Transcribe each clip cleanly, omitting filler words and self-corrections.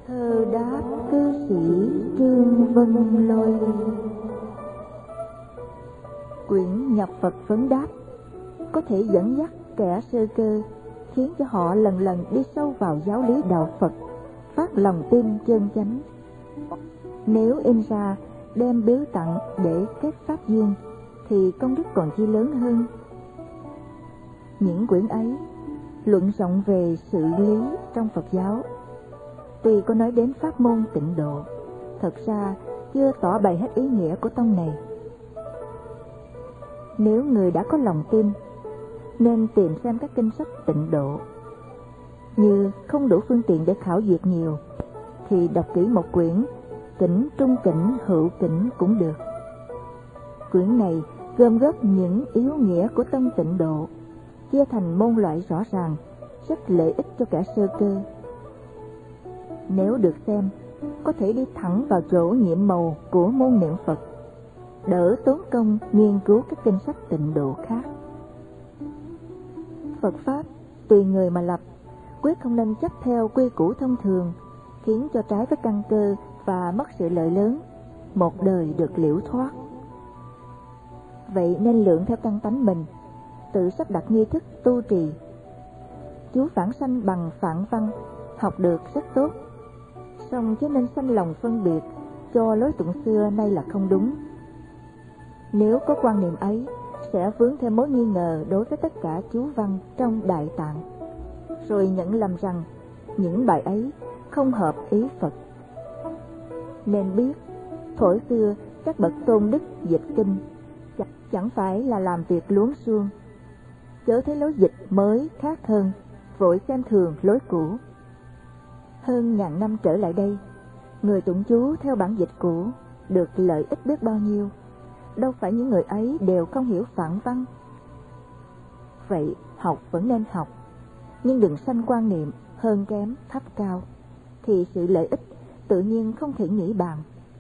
Thơ đáp cư sĩ Trương Vân Lôi. Quyển Nhập Phật Vấn Đáp có thể dẫn dắt kẻ sơ cơ, khiến cho họ lần lần đi sâu vào giáo lý đạo Phật, phát lòng tin chân chánh. Nếu in ra đem biếu tặng để kết pháp duyên thì công đức còn chi lớn hơn. Những quyển ấy luận rộng về sự lý trong Phật giáo, tuy có nói đến pháp môn tịnh độ, thật ra chưa tỏ bày hết ý nghĩa của tông này. Nếu người đã có lòng tin, nên tìm xem các kinh sách tịnh độ. Như không đủ phương tiện để khảo duyệt nhiều, thì đọc kỹ một quyển Kỉnh Trung Kỉnh Hữu Kỉnh cũng được. Quyển này gom góp những yếu nghĩa của tông tịnh độ, chia thành môn loại rõ ràng, rất lợi ích cho kẻ sơ cơ. Nếu được xem, có thể đi thẳng vào chỗ nhiệm màu của môn niệm Phật, đỡ tốn công nghiên cứu các kinh sách tịnh độ khác. Phật Pháp tùy người mà lập, quyết không nên chấp theo quy củ thông thường, khiến cho trái với căn cơ và mất sự lợi lớn, một đời được liễu thoát. Vậy nên lượng theo căn tánh mình, tự sắp đặt nghi thức tu trì. Chú vãng sanh bằng phạn văn, học được rất tốt, song chứ nên sanh lòng phân biệt cho lối tụng xưa nay là không đúng. Nếu có quan niệm ấy, sẽ vướng thêm mối nghi ngờ đối với tất cả chú văn trong Đại Tạng, rồi nhận lầm rằng những bài ấy không hợp ý Phật. Nên biết, thuở xưa các bậc tôn đức dịch kinh chẳng phải là làm việc luống xuông, chớ thấy lối dịch mới khác hơn, vội xem thường lối cũ. Hơn ngàn năm trở lại đây, người tụng chú theo bản dịch cũ được lợi ích biết bao nhiêu, đâu phải những người ấy đều không hiểu phạn văn. Vậy học vẫn nên học, nhưng đừng sanh quan niệm hơn kém thấp cao, thì sự lợi ích tự nhiên không thể nghĩ bàn.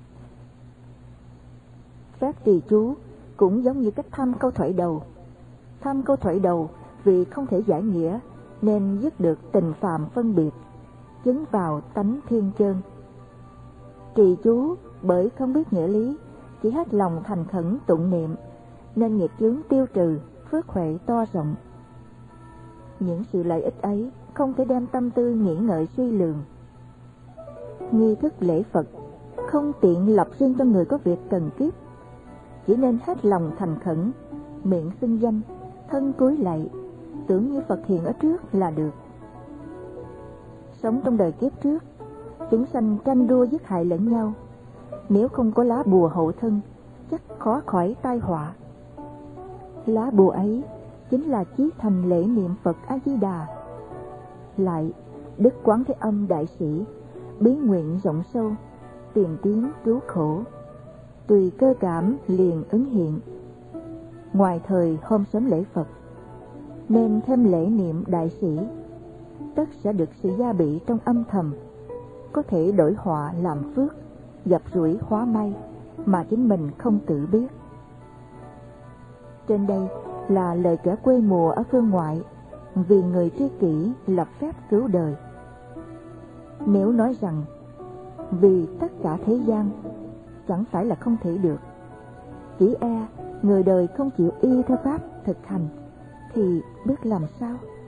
Phép trì chú cũng giống như cách thăm câu thoại đầu. Thăm câu thoại đầu vì không thể giải nghĩa, nên dứt được tình phàm phân biệt, chứng vào tánh thiên chân. Trì chú bởi không biết nghĩa lý, chỉ hết lòng thành khẩn tụng niệm, nên nghiệp chướng tiêu trừ, phước huệ to rộng. Những sự lợi ích ấy không thể đem tâm tư nghĩ ngợi suy lường. Nghi thức lễ Phật không tiện lập riêng cho người có việc cần kiếp, chỉ nên hết lòng thành khẩn, miệng xưng danh, thân cúi lạy, tưởng như Phật hiện ở trước là được. Sống trong đời kiếp trước, chúng sanh tranh đua giết hại lẫn nhau, nếu không có lá bùa hộ thân, chắc khó khỏi tai họa. Lá bùa ấy chính là chí thành lễ niệm Phật A Di Đà. Lại Đức Quán Thế Âm Đại Sĩ bí nguyện rộng sâu, tiền tiến cứu khổ, tùy cơ cảm liền ứng hiện. Ngoài thời hôm sớm lễ Phật, nên thêm lễ niệm Đại Sĩ, tất sẽ được sự gia bị trong âm thầm, có thể đổi họa làm phước, gặp rủi hóa may mà chính mình không tự biết. Trên đây là lời kẻ quê mùa ở phương ngoại vì người tri kỷ lập phép cứu đời. Nếu nói rằng vì tất cả thế gian, chẳng phải là không thể được, chỉ e người đời không chịu y theo pháp thực hành, thì biết làm sao?